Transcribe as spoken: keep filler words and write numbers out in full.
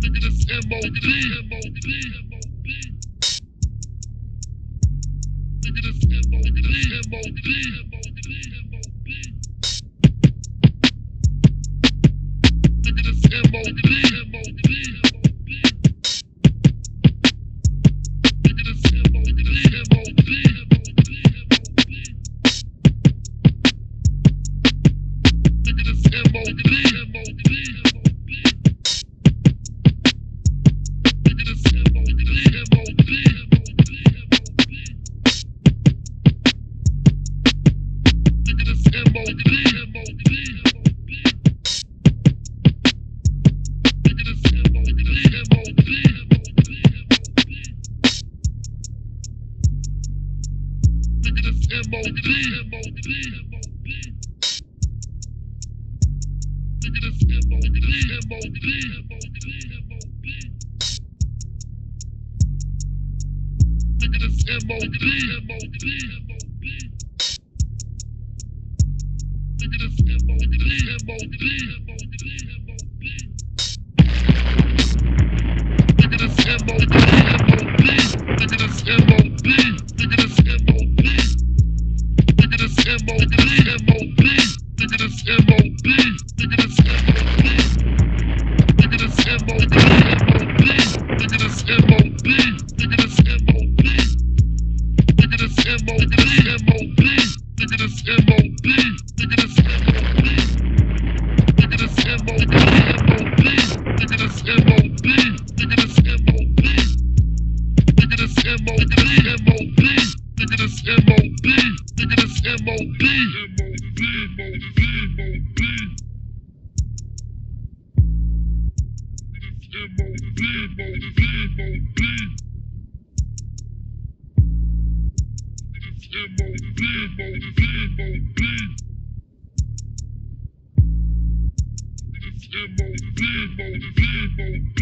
Nigga, this M O B, M O B, M O B. Nigga, this M O B, M O B, M O B, M O B. Nigga, this M O B, M O B, M O B. Nigga, this M O B, M O B, M O B, M O B. Nigga, this M O B, M O B, M O B. Nigga, this M O B, M O B, M O B, M O B. Nigga, this M O B, M O B, M O B. Nigga, this M O B, M O B, M O B, M O B. Nigga, this M O B, M O B, M O B. Nigga, this M O B, M O B, M O B, M O B. Nigga, this M O B, M O B, M O B. Nigga, this M O B, M O B, M O B, M O B. Nigga, this M O B, M O B. Nigga, this M O B. Nigga, this M O B. Nigga, this M O B, M O B. Nigga, this M O B. Nigga, this M O B. Nigga, this M O B, M O B. Nigga, this M O B. Nigga, this M O B. Nigga, this M O B, M O B. Nigga, this M O B. Nigga, this M O B. Nigga, this M O B, M O B. Nigga, this M O B. Nigga, this M O B. Nigga, this M O B, M O B. Nigga, this M O B. Nigga, this M O B. M O B, M O B, M O B. M O B, M O B, M O B. M O B, M O B, M O B. M O B, M O B, M O B.